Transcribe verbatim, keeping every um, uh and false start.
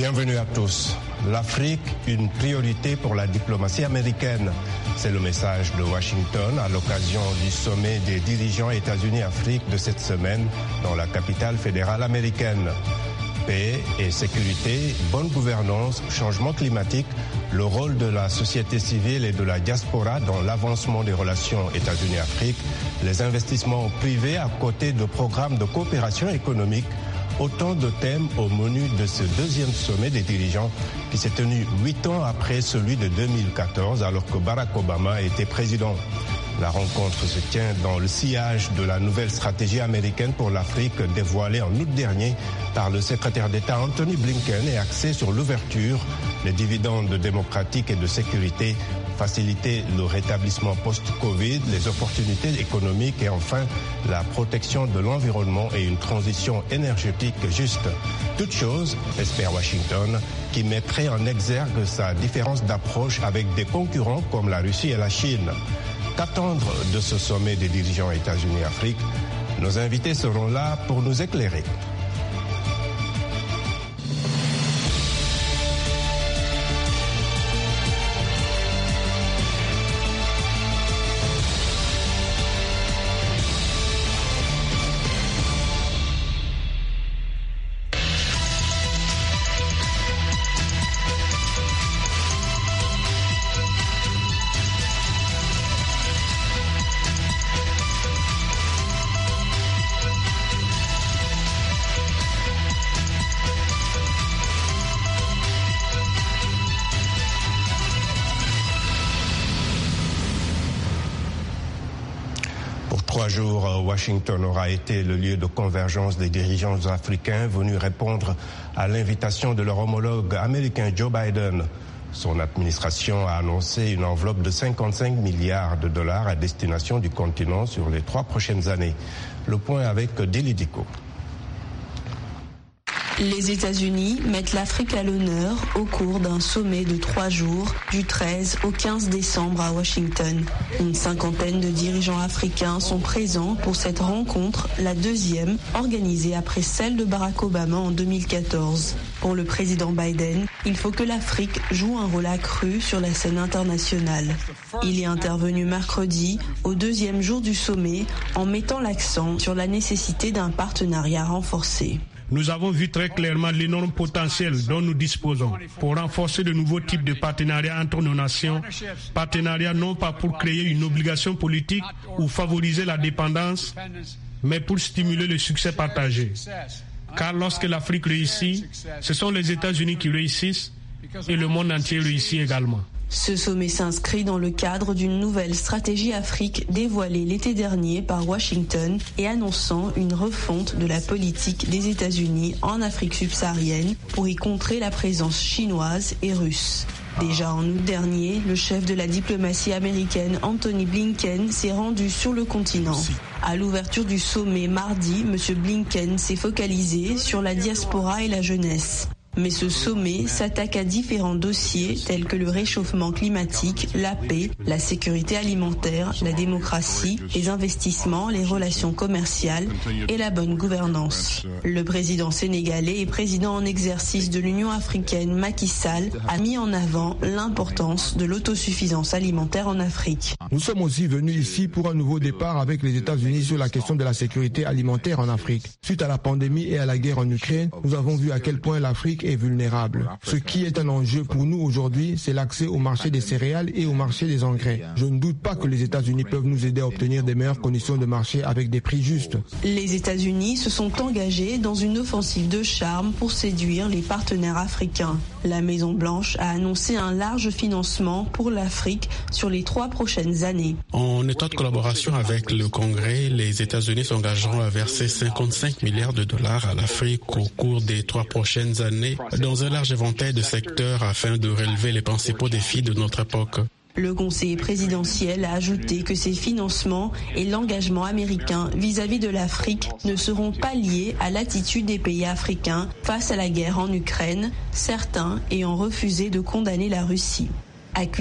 Bienvenue à tous. L'Afrique, une priorité pour la diplomatie américaine. C'est le message de Washington à l'occasion du sommet des dirigeants États-Unis-Afrique de cette semaine dans la capitale fédérale américaine. Paix et sécurité, bonne gouvernance, changement climatique, le rôle de la société civile et de la diaspora dans l'avancement des relations États-Unis-Afrique, les investissements privés à côté de programmes de coopération économique, autant de thèmes au menu de ce deuxième sommet des dirigeants qui s'est tenu huit ans après celui de deux mille quatorze alors que Barack Obama était président. La rencontre se tient dans le sillage de la nouvelle stratégie américaine pour l'Afrique dévoilée en août dernier par le secrétaire d'État Anthony Blinken et axée sur l'ouverture, les dividendes démocratiques et de sécurité, faciliter le rétablissement post-Covid, les opportunités économiques et enfin la protection de l'environnement et une transition énergétique juste. Toute chose, espère Washington, qui mettrait en exergue sa différence d'approche avec des concurrents comme la Russie et la Chine. Qu'attendre de ce sommet des dirigeants États-Unis-Afrique? Nos invités seront là pour nous éclairer. Trois jours, Washington aura été le lieu de convergence des dirigeants africains venus répondre à l'invitation de leur homologue américain Joe Biden. Son administration a annoncé une enveloppe de cinquante-cinq milliards de dollars à destination du continent sur les trois prochaines années. Le point avec Dili Diko. Les États-Unis mettent l'Afrique à l'honneur au cours d'un sommet de trois jours du treize au quinze décembre à Washington. Une cinquantaine de dirigeants africains sont présents pour cette rencontre, la deuxième, organisée après celle de Barack Obama en deux mille quatorze. Pour le président Biden, il faut que l'Afrique joue un rôle accru sur la scène internationale. Il est intervenu mercredi, au deuxième jour du sommet, en mettant l'accent sur la nécessité d'un partenariat renforcé. Nous avons vu très clairement l'énorme potentiel dont nous disposons pour renforcer de nouveaux types de partenariats entre nos nations. Partenariats non pas pour créer une obligation politique ou favoriser la dépendance, mais pour stimuler le succès partagé. Car lorsque l'Afrique réussit, ce sont les États-Unis qui réussissent et le monde entier réussit également. Ce sommet s'inscrit dans le cadre d'une nouvelle stratégie Afrique dévoilée l'été dernier par Washington et annonçant une refonte de la politique des États-Unis en Afrique subsaharienne pour y contrer la présence chinoise et russe. Déjà en août dernier, le chef de la diplomatie américaine Anthony Blinken s'est rendu sur le continent. À l'ouverture du sommet mardi, M. Blinken s'est focalisé sur la diaspora et la jeunesse. Mais ce sommet s'attaque à différents dossiers tels que le réchauffement climatique, la paix, la sécurité alimentaire, la démocratie, les investissements, les relations commerciales et la bonne gouvernance. Le président sénégalais et président en exercice de l'Union africaine, Macky Sall, a mis en avant l'importance de l'autosuffisance alimentaire en Afrique. Nous sommes aussi venus ici pour un nouveau départ avec les États-Unis sur la question de la sécurité alimentaire en Afrique. Suite à la pandémie et à la guerre en Ukraine, nous avons vu à quel point l'Afrique est vulnérable. Ce qui est un enjeu pour nous aujourd'hui, c'est l'accès au marché des céréales et au marché des engrais. Je ne doute pas que les États-Unis peuvent nous aider à obtenir des meilleures conditions de marché avec des prix justes. Les États-Unis se sont engagés dans une offensive de charme pour séduire les partenaires africains. La Maison-Blanche a annoncé un large financement pour l'Afrique sur les trois prochaines années. En étroite collaboration avec le Congrès, les États-Unis s'engageront à verser cinquante-cinq milliards de dollars à l'Afrique au cours des trois prochaines années dans un large éventail de secteurs afin de relever les principaux défis de notre époque. Le conseiller présidentiel a ajouté que ces financements et l'engagement américain vis-à-vis de l'Afrique ne seront pas liés à l'attitude des pays africains face à la guerre en Ukraine, certains ayant refusé de condamner la Russie.